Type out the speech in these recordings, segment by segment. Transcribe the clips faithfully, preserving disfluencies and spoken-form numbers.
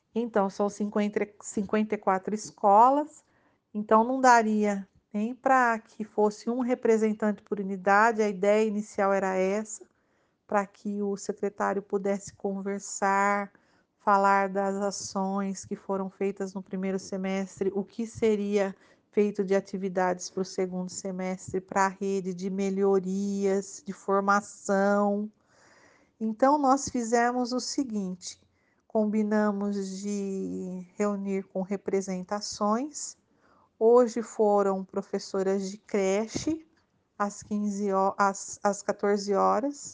Então, são cinquenta e cinquenta e quatro escolas, então não daria nem para que fosse um representante por unidade, a ideia inicial era essa, para que o secretário pudesse conversar, falar das ações que foram feitas no primeiro semestre, o que seria feito de atividades para o segundo semestre, para a rede, de melhorias, de formação. Então, nós fizemos o seguinte: combinamos de reunir com representações. Hoje foram professoras de creche às quinze ho às às quatorze horas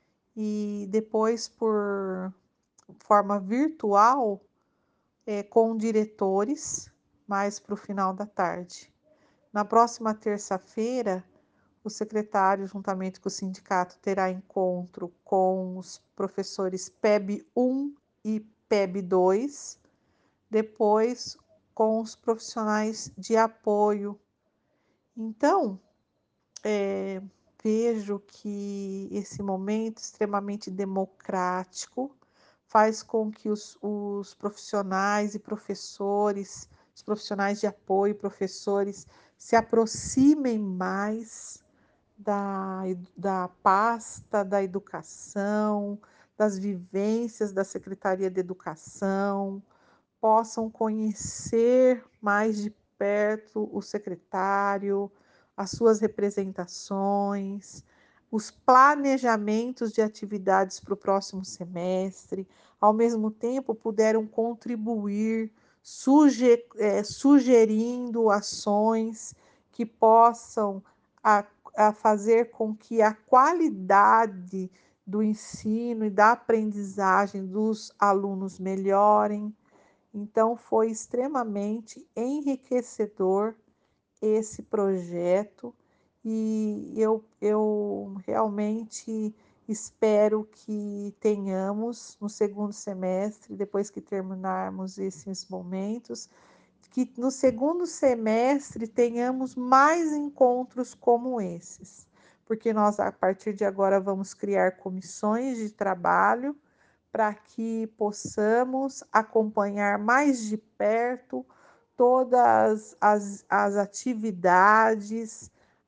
e depois por forma virtual, eh, com diretores, mais para o final da tarde. Na próxima terça-feira, o secretário, juntamente com o sindicato, terá encontro com os professores PEB um e PEB dois, depois com os profissionais de apoio. Então, eh, vejo que esse momento extremamente democrático faz com que os os profissionais e professores, os profissionais de apoio, professores, se aproximem mais da edu da pasta da educação, das vivências da Secretaria de Educação, possam conhecer mais de perto o secretário, as suas representações, os planejamentos de atividades para o próximo semestre, ao mesmo tempo puderam contribuir, suge eh, sugerindo ações que possam a a fazer com que a qualidade do ensino e da aprendizagem dos alunos melhorem. Então foi extremamente enriquecedor esse projeto e eu eu realmente espero que tenhamos no segundo semestre, depois que terminarmos esses momentos, que no segundo semestre tenhamos mais encontros como esses, porque nós a partir de agora vamos criar comissões de trabalho para que possamos acompanhar mais de perto todas as as atividades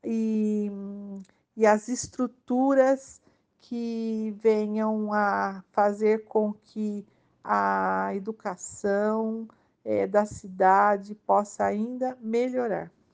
e e as estruturas que venham a fazer com que a educação, eh, da cidade possa ainda melhorar.